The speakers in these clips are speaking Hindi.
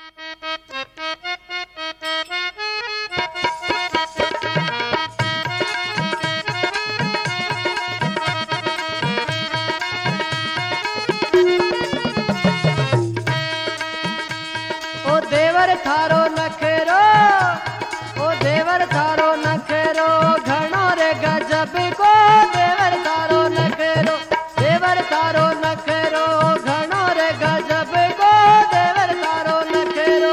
देवर थारो नखरो, ओ देवर थारो नखरो, घणो रे गजब को देवर थारो नखरो, देवर थारो नखरो, घणो रे गजब को देवर थारो नखरो।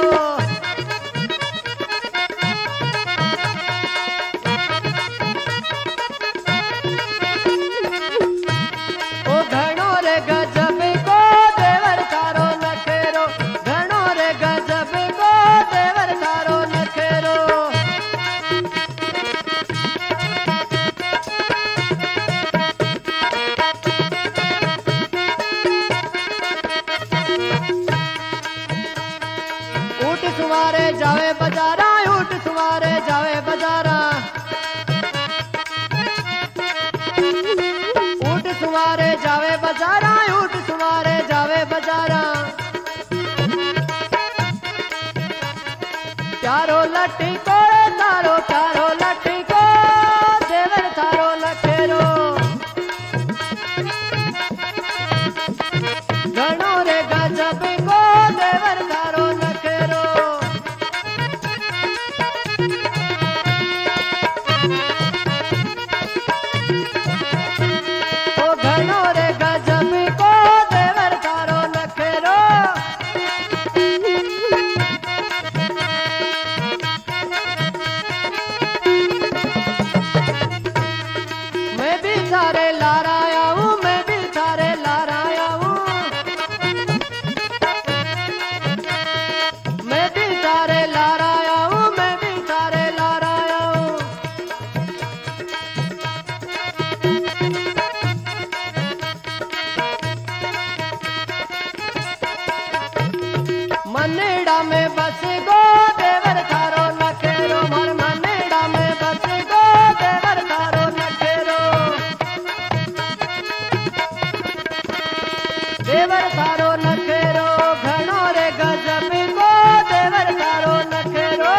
ओ घणो रे गजब को देवर थारो नखरो, घणो रे गजब को देवर थारो नखरो। ऊट सुवारे जावे बजारा, ऊट सुवारे जावे बजारा, ऊट सुवारे जावे बजारा, ऊट सुवारे जावे बजारा। प्यारो लट्टी को तारो, प्यारो लट्टी को देवर थारो नखरो, घणो रे गजब को देवर थारो नखरो। ओ घणो रे गजब को देवर थारो नखरो। मैं भी थारे लाराया हूँ, मैं भी थारे लाराया हूँ, मैं भी थारे लाराया हूँ, मैं भी थारे लाराया हूँ। मनेड़ा में बस गो देवर थारो नखरो, मोर मनेड़ा में बस गो देवर थारो नखरो, देवर थारो नखरो, घणो रे गजब को देवर थारो नखरो।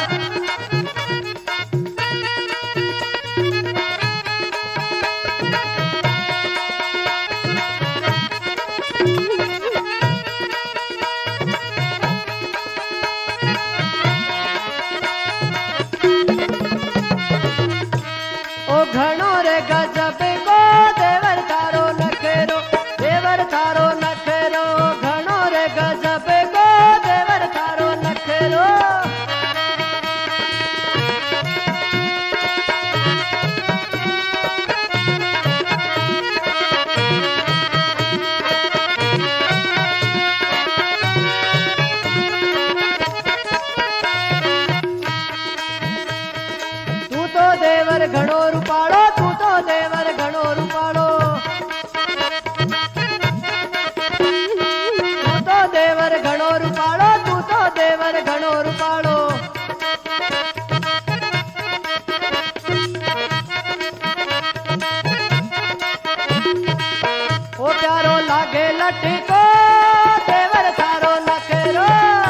ओ घणो रे गजब को देवर थारो नखरो, देवर थारो नखरो, घणो रे गजब को देवर थारो नखरो। तू तो देवर घणो रूपाळो, तू तो देवर घणो रूपाळो, तू तो देवर घणो रूपाळो, तू तो देवर घणो रूपाळो। ओ प्यारो लागे लट्टी को देवर थारो नखरो,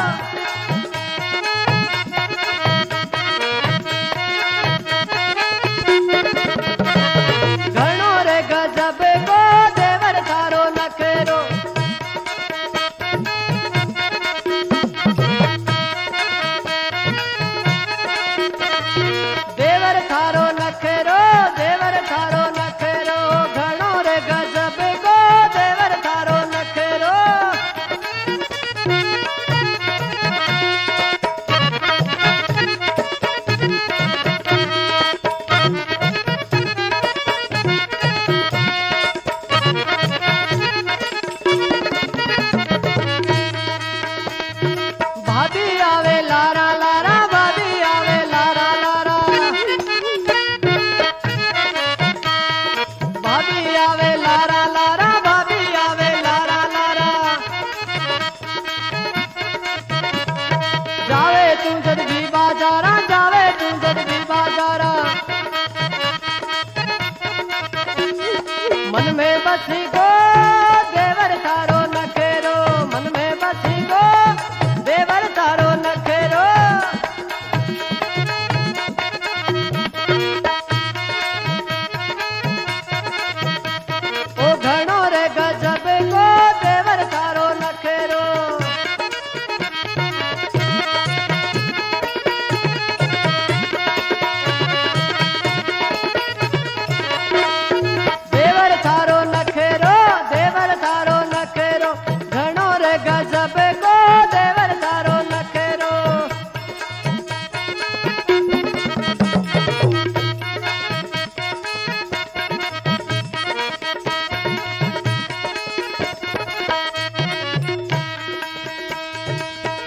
घणो रे गजब को देवर थारो नखरो। देवर थारो नखरो, देवर थारो नखरो, घणो रे गजब को देवर थारो नखरो। भाभी आवे लारा लारा, भाभी आवे लारा लारा, भाभी आवे लारा लारा, भाभी आवे लारा लारा। जावे तू जद भी बाजारा, जावे तू जद भी बाजारा, मन में बसी गो देवर थारो नखरो, मन में बसी गो देवर थारो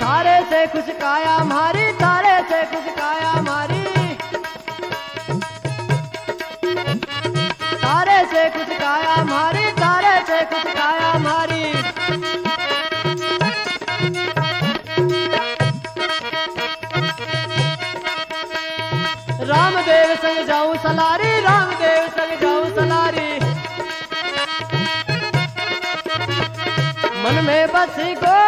थारे से खुश काया मारी, थारे से खुश काया मारी, थारे से खुश काया मारी, थारे से खुश काया मारी। रामदेव संग जाऊं सलारी, रामदेव संग जाऊं सलारी, मन में बसी गो